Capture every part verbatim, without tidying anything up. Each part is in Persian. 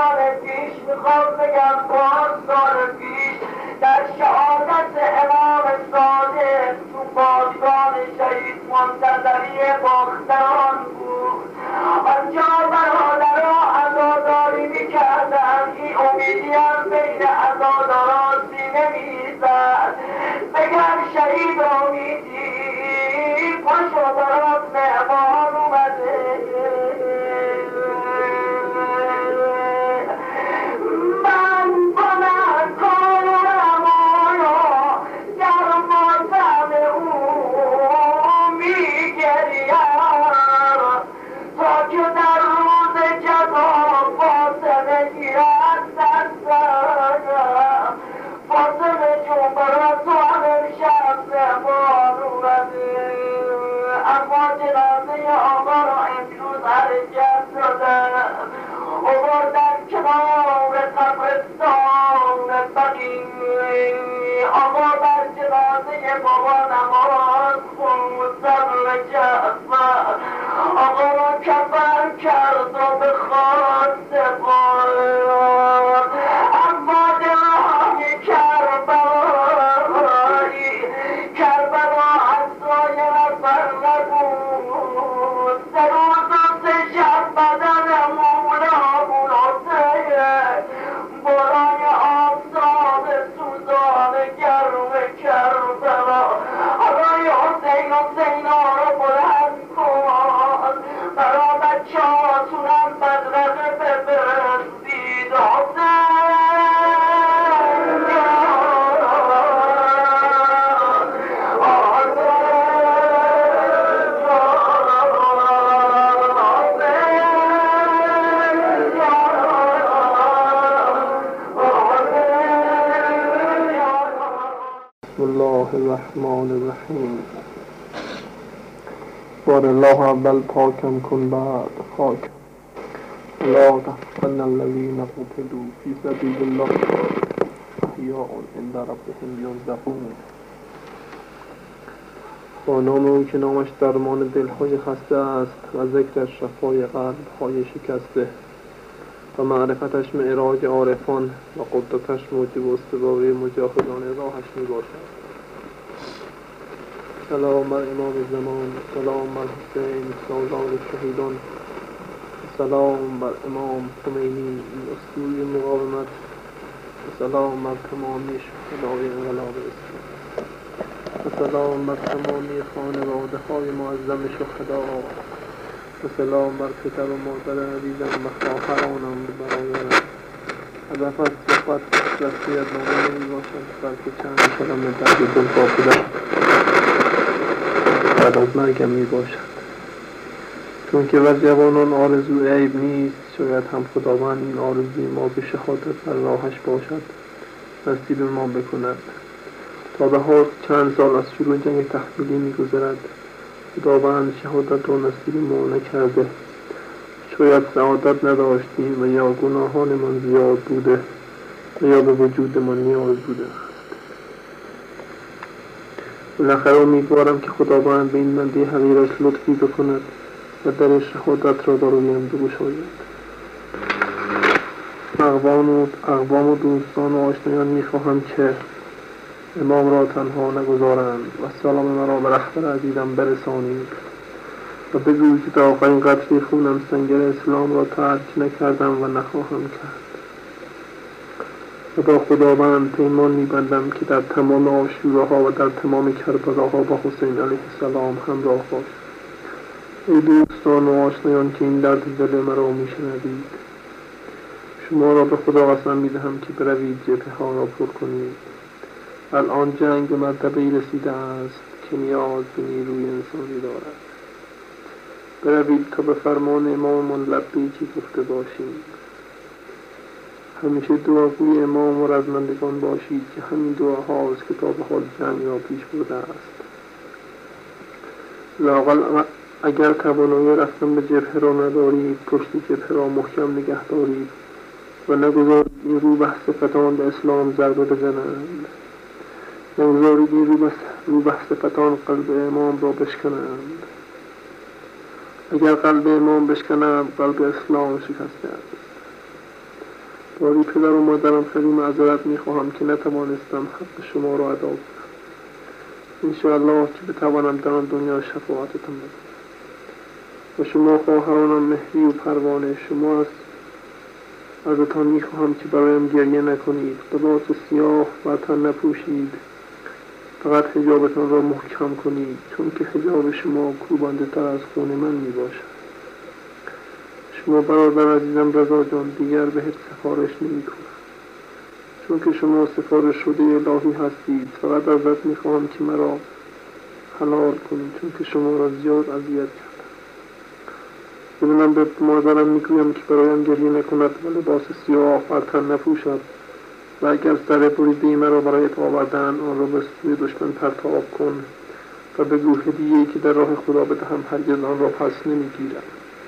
سال پیش میخوام بگم پنج سال پیش در شهادت امام صادق تو بازگاه شهید منتظری باختران بود. آنجا برادرها عزاداری میکردن، این امیدی هم بین عزاداران سینه میزد بگم شهید امیدی پاشو برات مهمان اومده. من کنم کنم آیا در ماتم او میگریم تا که در روز جزا فاطمه گیرد دستم. فاطمه جون برا تو هم امشب مهمان اومده، اما جنازه آقا را امروز حرکت دادم آوردن کنار قبرستان بقیع. آقا بر جنازه بابا نماز خوند صبر جفت، آقا را کفن کرد و به خواست سپرد. اما دلهای کربلایی کربلا از سایه نفر نبود. سه روز و سه شب بدن مولامون حسین برای آفتاب سوزان گرم کربلا. آقای حسین حسینا رو بلند کن، برا بچه هاتونم بدرقه بفرستید. حسین بسم الله الرحمن الرحیم. بار الله اول پاکم کن بعد خاکم. لا تحسبن الذین قتلوا فی سبیل الله احیاء عند ربهم یرزقون. با نام او که نامش درمان دلهای خسته است و ذکرش شفای قلبهای شکسته و معرفتش معراج عارفان و قدرتش موجب استواری مجاهدان راهش می باشد. سلام بر امام زمان، سلام بر حسین سالار شهیدان، سلام بر امام خمینی اسطوره مقاومت، سلام بر تمامی شهدای انقلاب اسلام، سلام بر تمامی خانواده های معظم شهدا، و سلام بر پدر و مادر عزیزم و خواهرانم و برادرم. هدف از صحبت وصیت نامه نمی باشد بلکه چند کلمه درد دل با پدر بعد از مرگم می باشد. چون که بر جوانان آرزو عیب نیست، شاید هم خداوند این آرزوی ما به شهادت بر راهش باشد نصیب ما بکند. تا به حال چند سال از شروع جنگ تحمیلی می گذرد، خداوند شهادت را نصیب ما نکرده. شاید سعادت نداشتیم و یا گناهانمان زیاد بوده و یا به وجود ما نیاز بوده است. بالاخره امیدوارم که خداوند به این بنده حقیرش لطفی بکند و در شهادت را برویم بگشاید. اقوام و اقوام و دوستان و آشنایان میخواهم که امام را تنها نگذارند و سلام مرا به رهبر عزیزم برسانید و بگویید که تا آخرین قطره خونم سنگر اسلام را ترک نکردم و نخواهم کرد. و با خداوند پیمان میبندم که در تمام عاشوراها و در تمام کربلاها با حسین علیه السلام همراه باشم. ای دوستان و آشنایان که این درد دل مرا میشنوید، شما را به خدا قسم میدهم که بروید جبهه ها را پر کنید. الان جنگ به مرتبه‌ای رسیده است که نیاز به نیروی انسانی دارد. بروید تا به فرمان اماممان لبیکی گفته باشید. همیشه دعاگوی امام و رزمندگان باشید که همین دعاهاست که تا به حال جنگ را پیش برده است. لااقل اگر توانایی رفتن به جبهه را ندارید، پشت جبهه را محکم نگه دارید و نگذارید این روبه صفتان به اسلام ضربه بزنند. نگذارید این روبه صفتان قلب امام را بشکنند. اگر قلب امام بشکنند، قلب اسلام شکسته است. باری پدر و مادرم خیلی معذرت میخواهم که نتوانستم حق شما را ادا کنم. انشاءالله که بتوانم در آن دنیا شفاعتتان بدهم. و شما خواهرانم مهری و پروانه، شما است ازتان میخواهم که برایم گریه نکنید، لباس سیاه بر تن نپوشید، فقط حجابتان را محکم کنید، چون که حجاب شما کوبنده تر از خون من میباشد. شما برادر عزیزم رضا جان دیگر بهت سفارش نمی کنم، چون که شما سفارش شده الهی هستید. فقط ازت میخواهم که مرا حلال کنید، چون که شما را زیاد اذیت کردم. ببینم به مادرم میگویم که برایم گریه نکند و لباس سیاه بر تن نپوشد و اگر سر بریده مرا برایت آوردن آن را به سوی دشمن پرتاب کن و بگو هدیه‌ای که در راه خدا بدهم هرگز آن را پس نمیگیرم.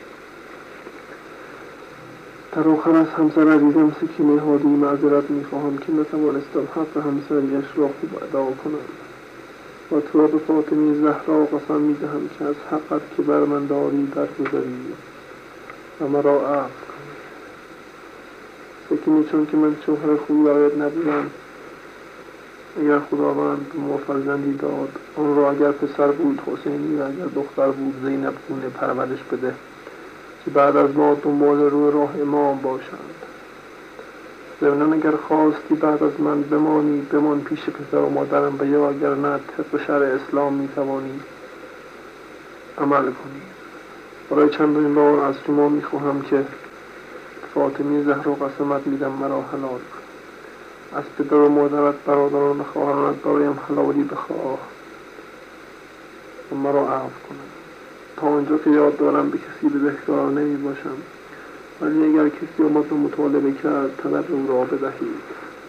در آخر از همسر عزیزم سکینه هادی معذرت میخواهم که نتوانستم حق همسریش را خوب ادا کنم و تو را به فاطمه زهرا قسم میدهم که از حقت که بر من داری درگذری و مرا عفو کنی. سکینه چون که من شوهر خوبی برایت نبودم، اگر خداوند ما فرزندی داد آن را اگر پسر بود حسینی و اگر دختر بود زینب گونه پرورش بده که بعد از ما دنبال روی راه امام باشند. ضمناً اگر خواستی بعد از من بمانی بمان پیش پسر و مادرم و یا اگر نه طبق شرع اسلام میتوانی عمل کنی. برای چندین بار از شما میخواهم که فاطمه زهرا قسمت میدم مرا حلال کن. از پدر و مادرت برادران و خواهرانت برایم حلالی بخواه و مرا عفو کنم. تا آنجا که یاد دارم به کسی بدهکار نمی باشم، ولی اگر کسی آمد و مطالبه کرد طلب او را بدهید.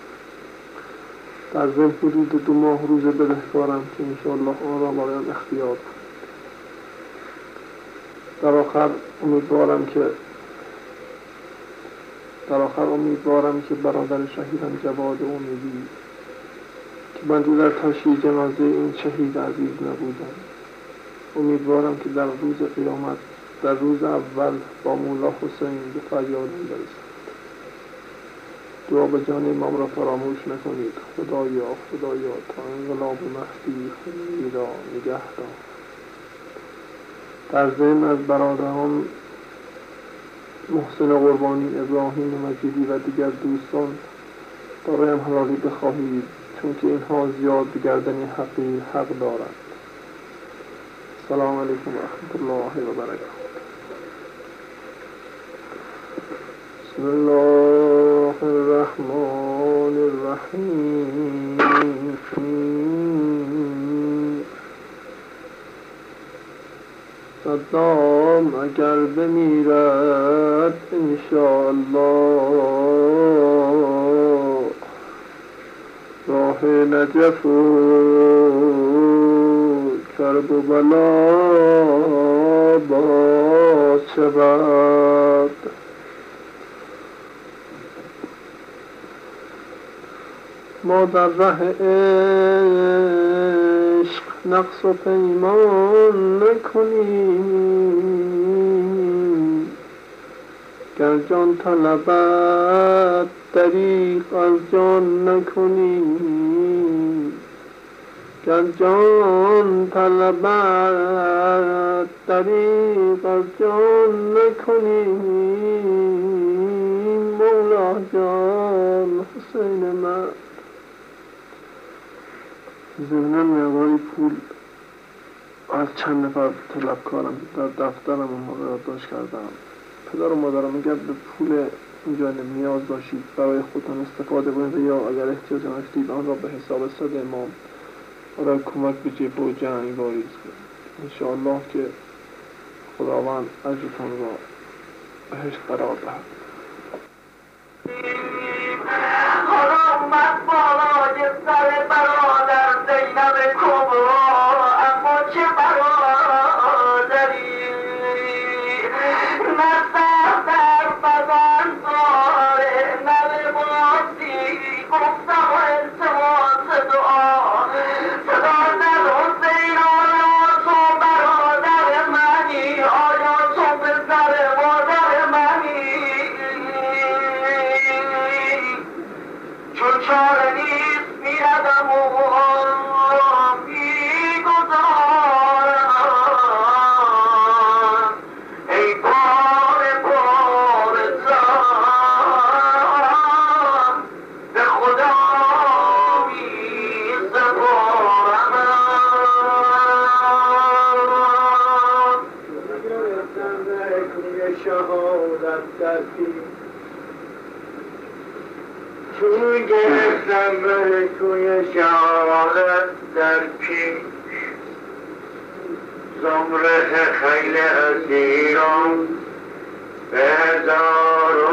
در ضمن حدود دو ماه روزه بدهکارم که انشاءالله آن را برایم اختیار کنید. در آخر امیدوارم که در آخر امیدوارم که برادر شهیدم جواد امیدی که بنده در تشییع جنازه این شهید عزیز نبودم، امیدوارم که در روز قیامت در روز اول با مولا حسین به فریادم برسد. دعا به جان امام را فراموش نکنید. خدایا خدایا تا انقلاب مهدی خیلی را نگه دار. در ضمن از برادران محسن قربانی، ابراهیم مجیدی و دیگر دوستان برایم حلالی بخواهید، چون که اینها زیاد به گردن حقی حق دارند. السلام علیکم و رحمت الله و برکاته. بسم الله الرحمن الرحیم. صدام اگر بمیرد انشاءالله راه نجف و کرب و بلا باز شود. ما در ره عشق نقص و پیمان نکنیم، گر جان طلبت دریغ از جان نکنیم، گر جان طلبت دریغ از جان نکنیم. مولا جان حسین من. ضمناً مقداری پول از چند نفر طلبکارم در دفترم اونها یادداشت کردم. پدر و مادرم اگر به پول اینجا نیاز داشتید برای خودتان استفاده کنید یا اگر احتیاج داشتید آن را به حساب صد امام برای کمک به جبه و جنگ واریز کنید. انشاءالله که خداوند اجرتان را بهش قرار دهد. حالا اومد بالای سر برادر زینب کبرا، اما چه برادری نه سر در بدن داره نه لباسی. گفتم و التماس دعا صدا ندون زینالا تو برادر منی، آیا تو پسر مادر منی؟ چاره نیست میردم و میگذارم ای پاره پاره زن به خدا میسپارم شهادت در پیش چون گرفتم به کوی شهادت در پیش زمره خیل اسیران به هزار و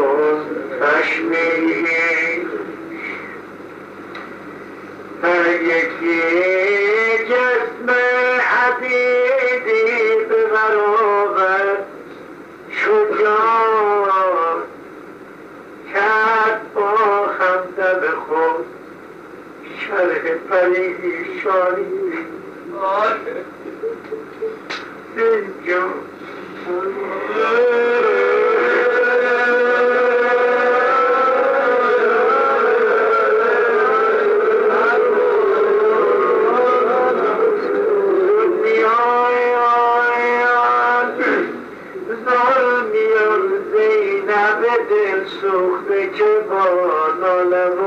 تشمیش بر یکی جسم حدیدی به برابر شجاع کرد با خمده به خود شرح پریشانی اینجا دل سوخته که با ناله و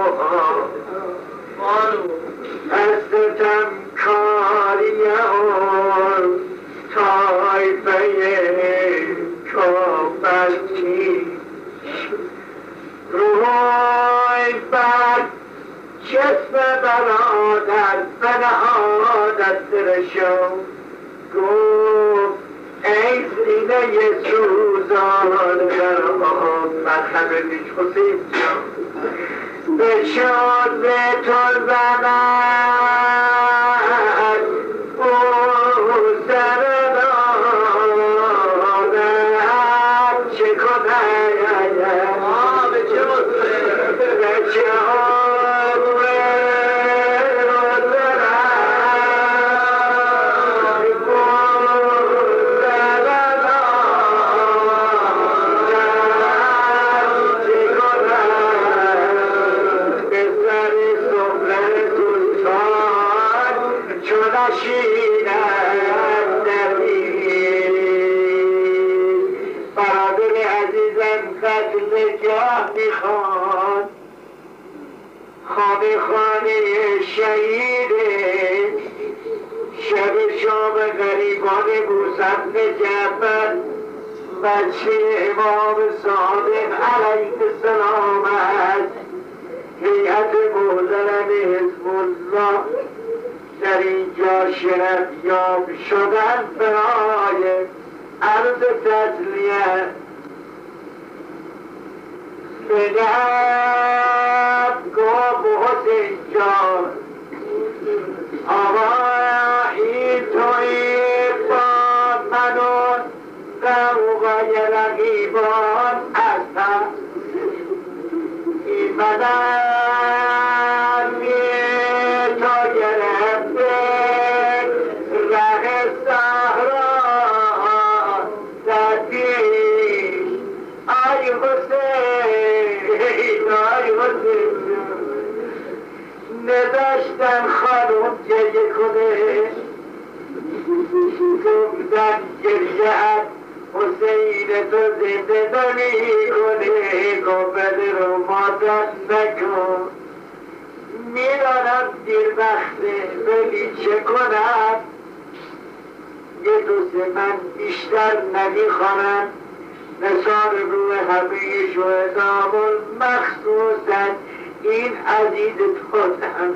از ستم کاری اون طایفه کافرکی روی بر جسم برادر به نهادت درشو گفت ای سینه سوزان در آن مذهب نیش حسین جان بشاد به تو زند او سر دادت چه کنه به چه برادر عزیزم قتل جاه میخواد خانه خانه شهیده شب شام غریبان موسف جعفر بچه امام صادق علیه السلام است هیئت محترم حزب الله در اینجا شرف یاب شدن برای عرض تسلیه بدم گفت حسین جان آقا این توی با منون قوقای رقیبان هستم این بدم تا گرفته ره صحرا در پیش آی حسین آی حسین نداشتن خانم گریه کنه گفتن گریه حسین تو زنده نمی کنه گفت رو مادر نکن میدانم دیر وقته ولی چه کنم یه دوست من بیشتر نمیخوانم نثار روح همه شهدامون مخصوصا این عزیز خودم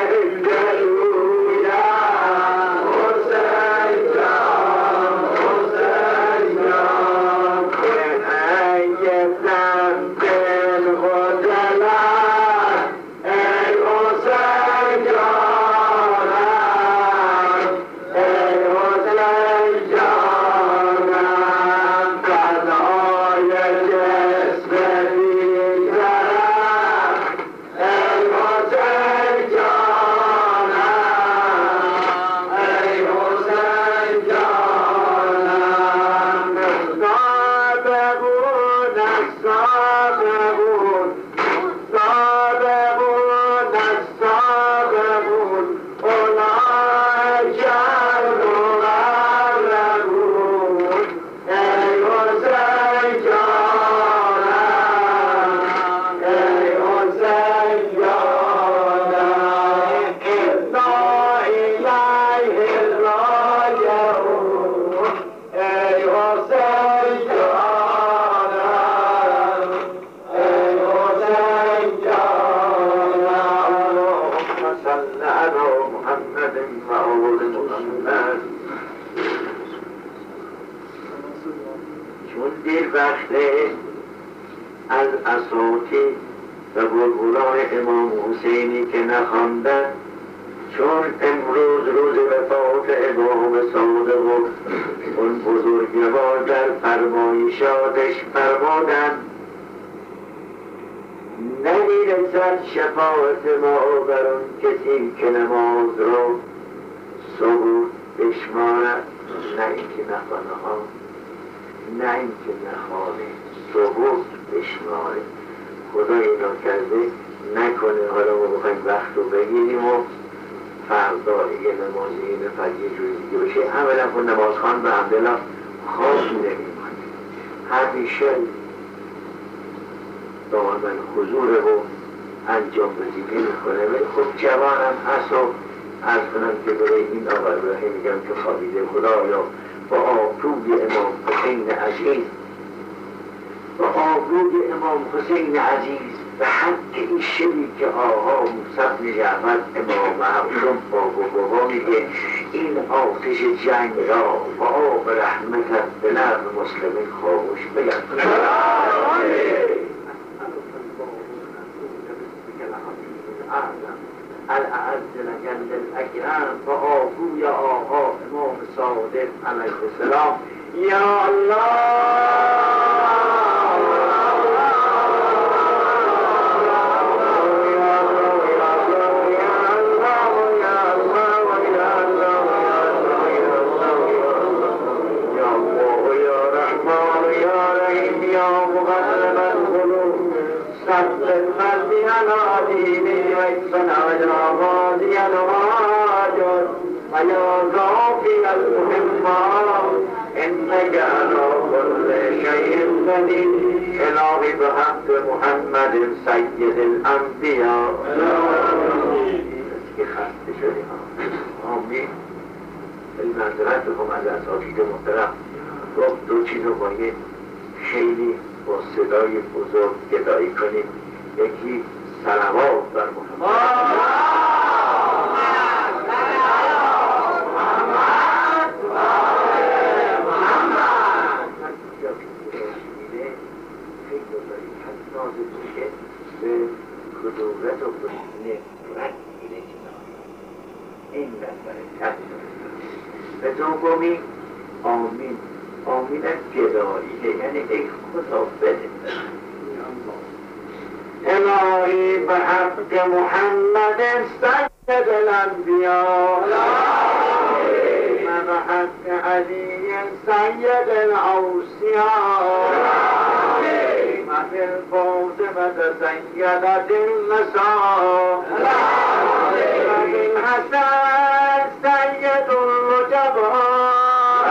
از اساطیر و بلبلان امام حسینی که نخواندن، چون امروز روز وفات امام صادق و اون بزرگوار در فرمایشاتش فرمودند نمیرسد شفاعت ما بر آن کسی که نماز را صبح بشمارد، نه اینکه نخوانه ها، نه اینکه نخوانه، صبح بشماره. خدا اینا کرده نکنه حالا ما بخوایم وقت رو بگیریم و فردا یه نمازی این فجر یه جوری دیگه بشه. اولا خود نمازخوان به حمدالله خواب نمیمونه، همیشه دائما حضور رو انجام وظیفه میکنه. ولی خب جوانم هست و عرض کنم که برای این آقا ابراهیم میگم که خوابیده، خدایا با آبروی امام حسین عزیز، با آبروی امام حسین عزیز به حق این شبی که آقا موسی بن جعفر امام معصوم باب و بابا میگه این آتش جنگ را با آب رحمتت به نرم مسلمین خاموش بگرد. الاعز لجل الاکرم با آبروی آقا امام صادق علیه السلام. یا الله ويا غافل المهمات إنك على كل شيء قدير. إلهي بحق محمد سيد الأنبياء. خسته شدیم آمین. المنظرت بخوام از اساتید محترم گفت دو چیز رو باید خیلی با صدای بزرگ گدایی کنیم. یکی صلوات بر محمد، کدورت و بسینه رد گیره کنار این بسر به دومی آمین. آمین گداییه، یعنی ای خدا بده. الهی به حق محمد سید الانبیاء و به حق علی سید الاوصیاء بالفاطمة سيدة النساء وبالحسن سيد الرجباء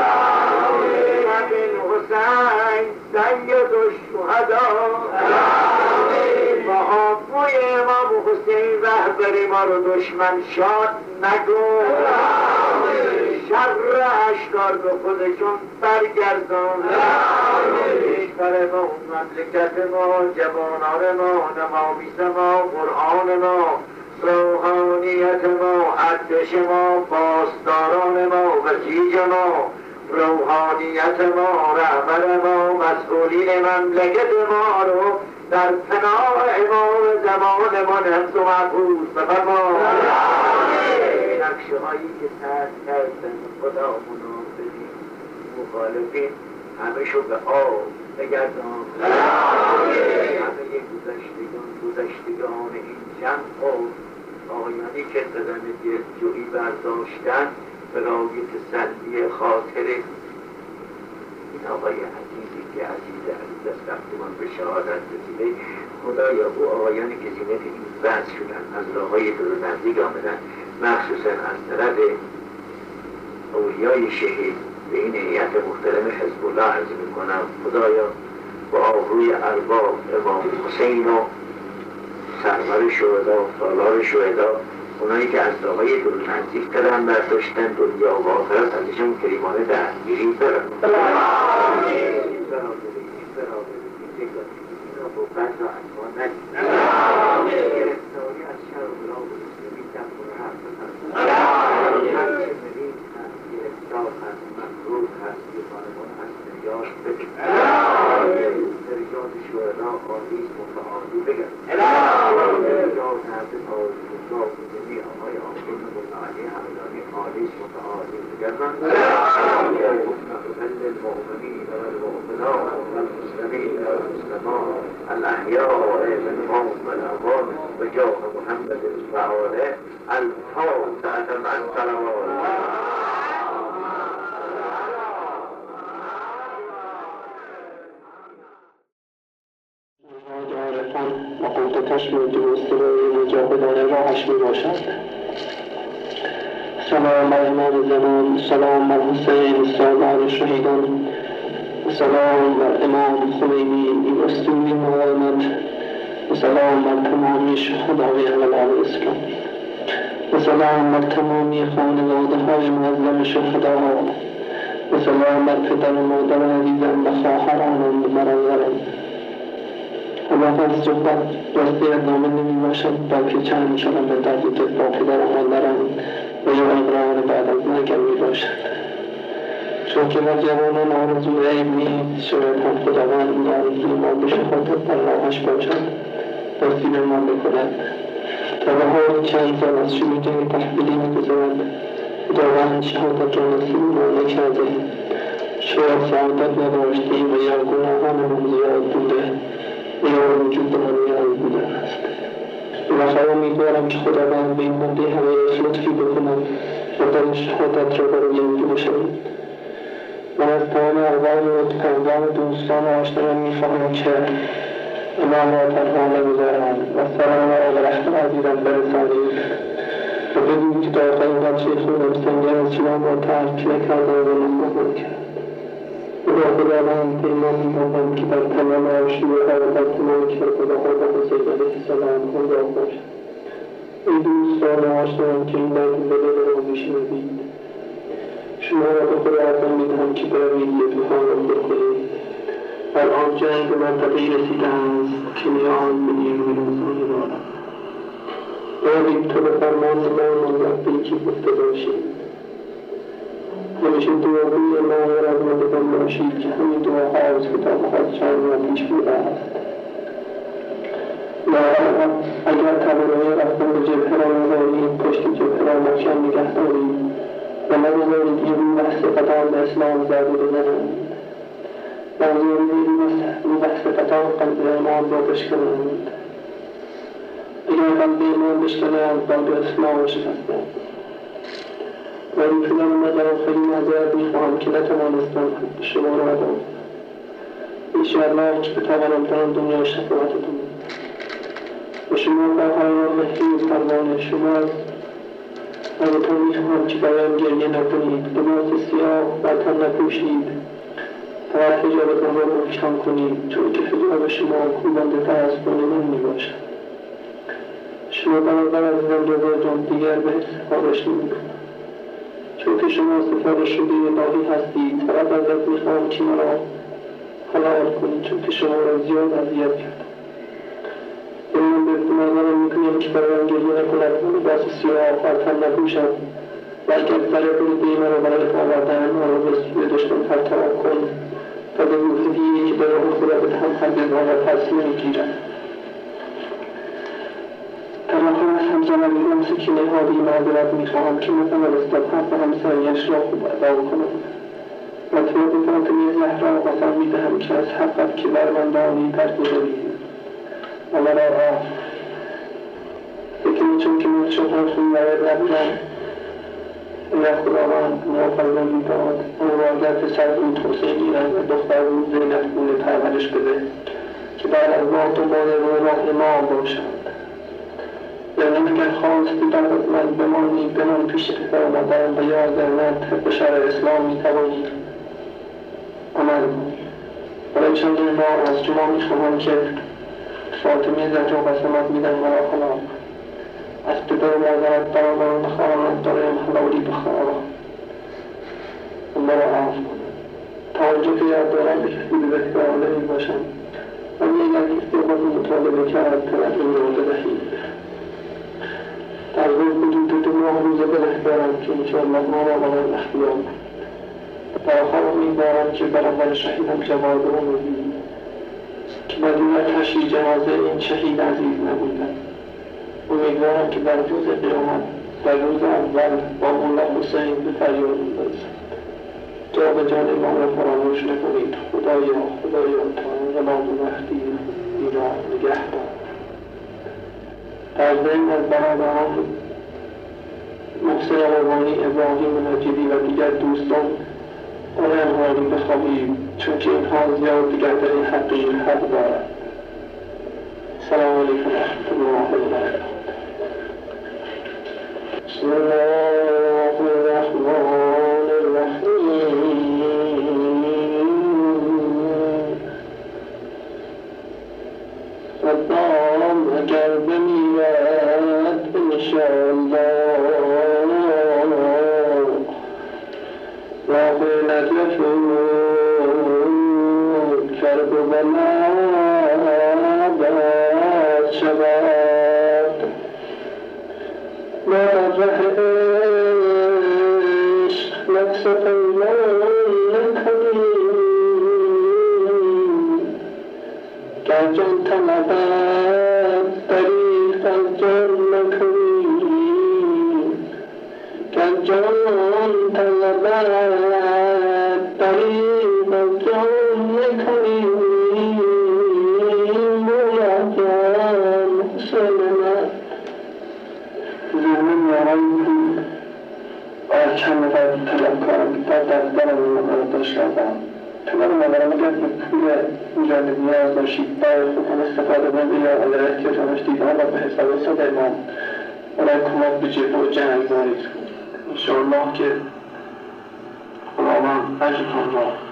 وبالحسين سيد الشهداء. با آبروی امام حسین رهبر ما رو دشمن شاد نکن، شر اشکار به خودشون برگردان. بیشتر ما مملکت ما، جوانان ما، نمامیز ما، قرآن ما، روحانیت ما، ارتش ما، پاسداران ما، بسیج ما، روحانیت ما، رهبر ما، مسئولین مملکت ما رو در پناه امام زمان ما نفس و محفوظ بفرما. نقشه هایی که سرد کردن خدا منافقین مخالفین همه شو به آب بگردان. همه گذشتگان گذشتگان این جمع و آقایانی که قدم دلجویی برداشتن برای تسلی خاطر این آقای عزیزی که عزیز عزیز از رفتمان به شهادت رسیده، خدایا او آقایانی که زینت این وضع شدن از راههای دور و نزدیک آمدن، مخصوصا از طرف اولیای شهید به این هیئت محترم حزب الله عرض میکنم خدایا با آبروی ارباب امام حسین و سرور شهدا و سالار شهدا، اونایی که از راههای دور و نزدیک قدم برداشتن دنیا و آخرت ازشون کریمانه دستگیری برن. با بند و اتوا ندید. گرفتاری از شر و بلا و مسلمین در خونه حرف بزن. هر چه مرید هست، گرفتار هست، مکروه هست، بیخانمان هست، نجاش بگید. درجات شهدا عالیست متعالی بگرد. درجات حضرت آرزوگاه بزنی آقای آقای متعالی همدانی عالیست متعالی بگردن. وقبل المؤمنین و المؤمنات و المسلمین و المسلمات الأحياء منهم والأموات بجاه محمد وآله الفاتحة مع الصلوات. و قدرتش درست روی مجاهدان راهش می باشد. سلام بر امام زمان، سلام بر حسین سالار شهیدان، سلام بر امام خمینی رسول مقاومت، و سلام بر تمامی شهدای انقلاب اسلامی، و سلام بر تمامی خانواده های معظم شهداها، و سلام بر پدر و مادر عزیزم و خواهرانم و برادرم. و از صحبت راستی ادامه نمی باشد، بلکه چند کلمه در ذکر با پدر و مادرم و یا اقرار بعد از مرگم می باشد. چون که ما جوانان آرزوی عیب نیست، شاید هم خداوند آرزوی ما به شهادت در راهش باشد، نصیب ما بکند. تا به حال چند سال از شروع جنگ تحویلی می‌گذرد، خداوند شهادت را نصیب ما نکرده. شاید سعادت نداشتیم و یا گناهانمان زیاد بوده و یا وجودمان نیاز بوده است. و امیدوارم که خداوند به این بنده همه لطفی بکند و در شهادت را برای این بشوید. من از تمام اقوام و پیغام دوستان و آشنایان می‌خواهم که امام را تنها نگذارند و سلام را به رحمت عزیزم برسانید و بگویید که تا آخرین قطره خونم سنگر از جوان را ترک نکردم و نخواهم نکرد. و با خداوند پیمان می‌کنم که بر تمام آشوبه‌ها و بر تمام کربلاها و حسین علیه السلام همراه باشد. ای دوستان و آشنایان که این درد به دل را می‌شنوید، شما را به خدا عزم می‌دهم که بروید یک محارم بکنید. الان جنگ به منطقه‌ای رسیده است که نیاز به نیروی انسانی دارد. باید تو به فرمان ما ربی که گفته باشید. همیشه دعاگوی ما و رحمتتان باشید که همین دعاهاست که تا خواستشان را پیش بوده است. یا اگر توانایی رفتن به جبهه را ندارید، پشت جبهه را محکم نگه دارید و نگذارید این بحث قدام به اسلام ضربه بزنند. نگذارید این بحث قدام قلب امام را بشکنند. اگر قلب امام بشکنند قلب اسلام شکستند. و این کنم مدرم خیلی معذرت میخواهم که نتوانستم شما را ادام. انشاءالله که بتوانم در آن دنیا شفاعتتون و شما خواهران محفوظ پروانه شماست. ازتان میخواهم که برایم گریه نکنید، لباس سیاه بر تن نپوشید، فقط حجابتان را محکم کنید، چون که حجاب شما کوبنده تر از خون من میباشد. شما برادر عزیزم رضا جان دیگر به سفارش نمیکنم، چون که شما سفارش شده الهی هستید. فقط ازت میخواهم که مرا حلال کنید، چون که شما را زیاد اذیت کردم. احتمال میکنیم که برای گریه نکند و لباس سیاه آتن نپوشد و اگر سر بودیم رو برای آوردن آن را به سوی دشمن پرتاب کن تا به هدیه‌ای که برای خدا بدهم هرگز آن را پس نمیگیرد. در آخر از همزمان دیدم سکینه ها بی معذرت میخواهم که نتوانستم حرف همسایه‌اش را خوب ادا کنم و تو به فاطمه زهرا قسم میدهم که از حقت که بر من دانی درگذری و مرا عفو لیکن چون که متشکر خون‌آور نبودم اگر خداوند موفقی داد اون را اگر پسر بود حسین گیرد و دختر بود زینب گونه پرورش بده که بعد از ما دنبال راه امام باشد. یعنی اگر خواستی بعد از من بمانی بمان پیش پدر و مادرم و یا اگر من طبق شرع اسلام میتوانی عمل کنی. برای چندین بار از شما میخواهم که فاطمه زهرا قسمت میدن مرا خلاف از پدر و مادرت برادران بخواهند دارم حلالی بخواهم و مرا عفو کنم تا آنجا که یاد دارم به کسی به بهتر نمی باشم و اگر کسی خود مطالبه کرد طلب این را بدهید. در روز حدود دو ماه روزه بله دارم که انشاءالله ما را برای اختیار در آخر امیدوارم که بر اول شهیدم جواد عمری که بدون تشییع جنازه این شهید عزیز نبودم. امیدوارم که در روز قیامت در روز اول با مولا حسین به فریاد برسد. جا به جان امام را فراموش نکنید. خدایا خدایا تا انقلاب مهدی ایران نگهدار. در ضمن از برادران محسن قربانی، ابراهیم نجیبی و دیگر دوستان آنهم حالی بخواهید چون که اینها زیاد دیگر در این حقی حق دارد. سلام علیکم و رحمت الله و برکاته. بسم الله الرحمن الرحیم. صدام اگر بمیرد انشاءالله راه نجف کرب و بلا باز شود ما ره عشق نفس پیمان نکنیم گر جان طلبد طریق از جان نکنیم گر جان طلبد طریق از جان نکنیم مولا جان حسین من ذهن میارایی باید چند نفر طلب کنم در دفترم این مقدش کردم پدر و مادرم اگر به پول اینجا نیاز داشتید باید خودم استفاده بنده یا اگر احتیاج داشتید آن را به حساب صد امام برای کمک به جبه و جنگ دارید انشاءالله که خداوند اجرتان را